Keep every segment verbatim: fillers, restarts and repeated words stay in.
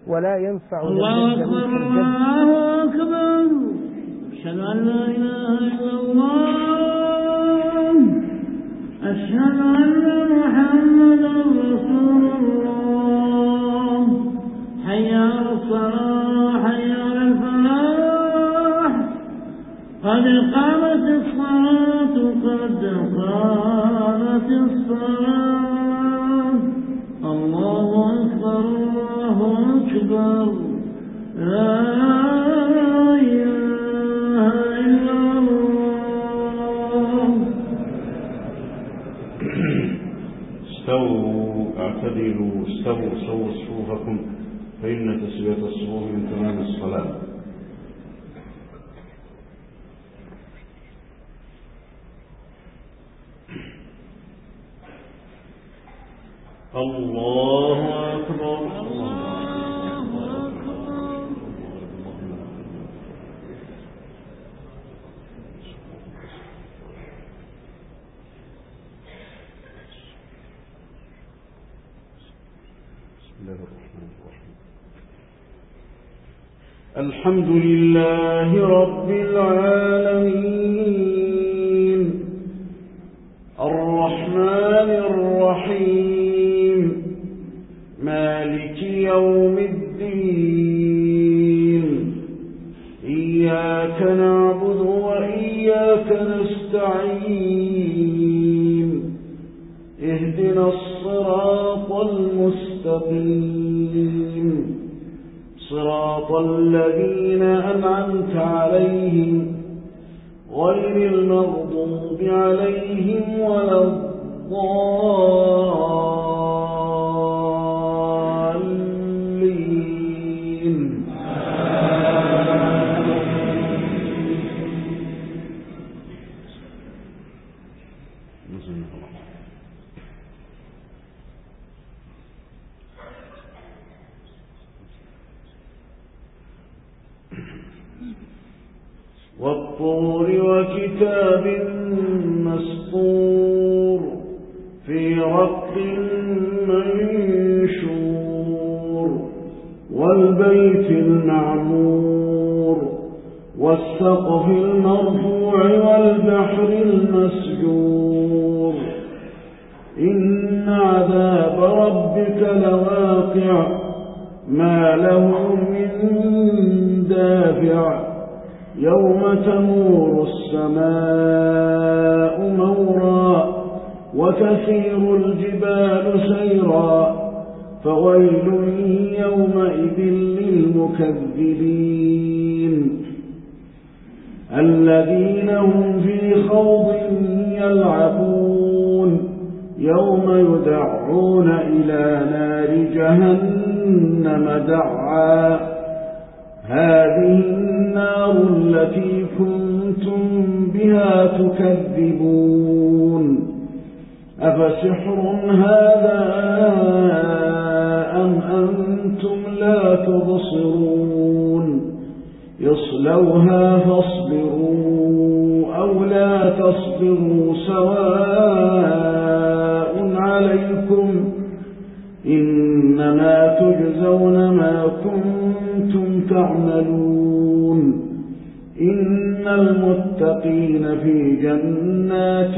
ولا ينفع الله الجد أكبر منك الجد. الله أكبر أشهد أن لا إله إلا الله أشهد أن محمدا رسول الله حي على الصلاة حي على الفلاح قد قامت الصلاة قد قامت الصلاة الله أكبر الله أكبر لا إله إلا الله. استووا اعتدلوا استووا سووا صفوفكم فإن تسوية الصفوف من تمام الصلاة. الله أكبر الله أكبر. بسم الله الرحمن الرحيم. الحمد لله رب العالمين الرحمن الرحيم مالك يوم الدين إياك نعبد وإياك نستعين اهدنا الصراط المستقيم صراط الذين أنعمت عليهم غير المغضوب عليهم ولا الضالين. والطور وكتاب مسطور في رق منشور والبيت المعمور والسقف المرفوع والبحر المسجور إن عذاب ربك لواقع ما له من دافع يوم تمور السماء مورا وتسير الجبال سيرا فويل يومئذ للمكذبين الذين هم في خوض يلعبون يوم يدعون إلى نار جهنم دعا هذه النار التي كنتم بها تكذبون أفسحر هذا أم أنتم لا تبصرون يصلوها فاصبروا أو لا تصبروا سواء عليكم إنما تجزون ما كنتم تعملون إن المتقين في جنات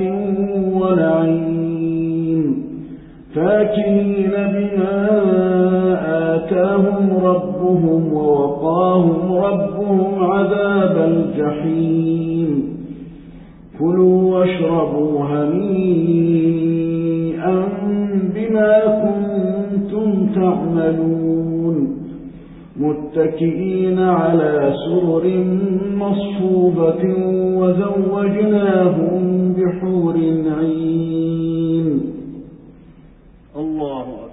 ونعيم فاكهين بما آتاهم ربهم ووقاهم ربهم عذاب الجحيم كلوا واشربوا هنيئا بما كنتم تعملون متكئين على سرر مصفوفة وزوجناهم بحور عين. الله أكبر.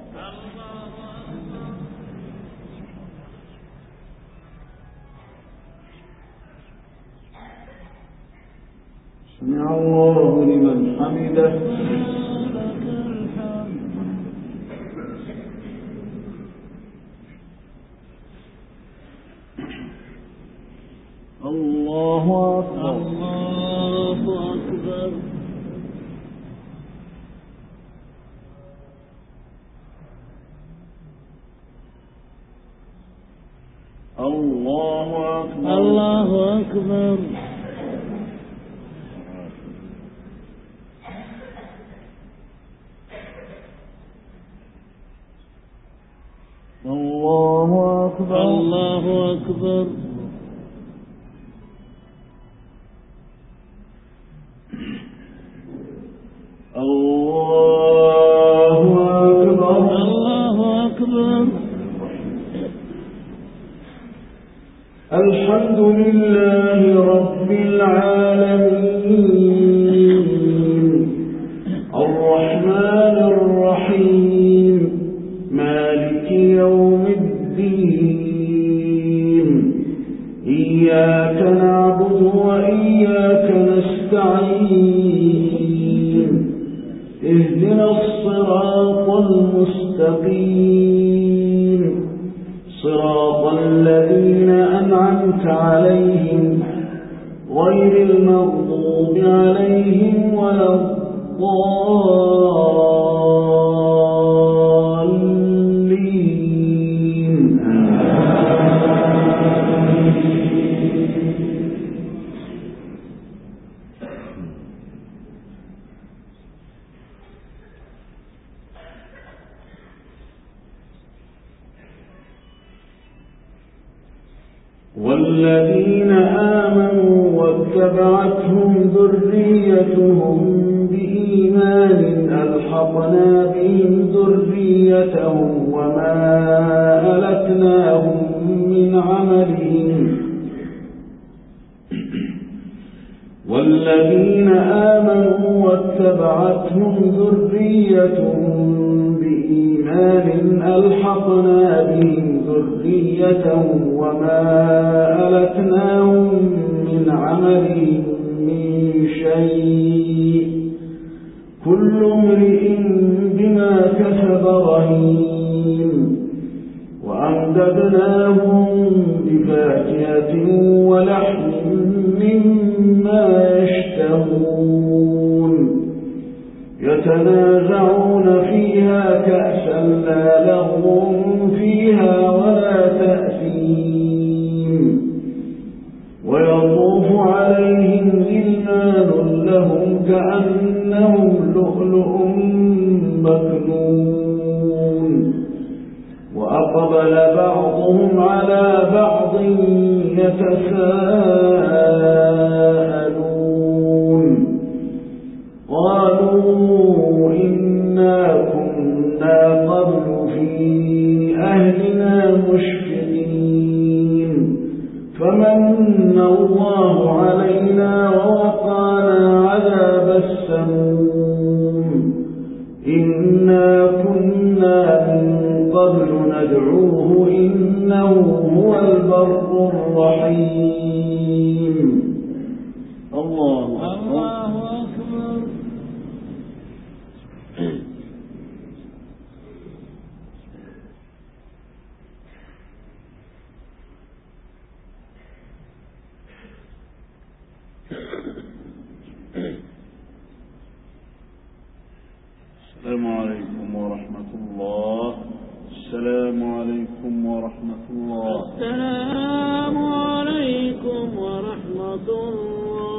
سمع الله لمن حمده. الله أكبر. الله أكبر. الله أكبر الله أكبر الله أكبر الله أكبر الله أكبر الله أكبر الحمد لله رب العالمين الرحمن الرحيم مالك يوم الدين إياك نعبد وإياك نستعين اهدنا الصراط المستقيم صراط الذين أنعمت عليهم غير المغضوب عليهم ولا الضالين والذين آمنوا واتبعتهم ذريتهم بإيمان ألحقنا بهم ذريتهم وما ألتناهم من عملهم والذين آمنوا واتبعتهم ذريتهم بإيمان ألحقنا بهم ذريتهم وما ألتناهم من عملهم من شيء كل امرئ بما كسب رهين وأمددناهم بفاكهة ولحم مما يشتهون يتنازعون فيها كأسا لا لغو فيها ولا تأثيم ويطوف عليهم غلمان لهم كأنهم لؤلؤ مكنون وأقبل بعضهم على بعض يتساءلون قالوا إنا كنا قبل في أهلنا مشفقين فمن الله علينا ووقانا عذاب السموم إنا كنا من قبل ندعوه إنه هو البر الرحيم الله الله أكبر السلام عليكم ورحمة الله السلام عليكم ورحمة الله السلام عليكم ورحمة الله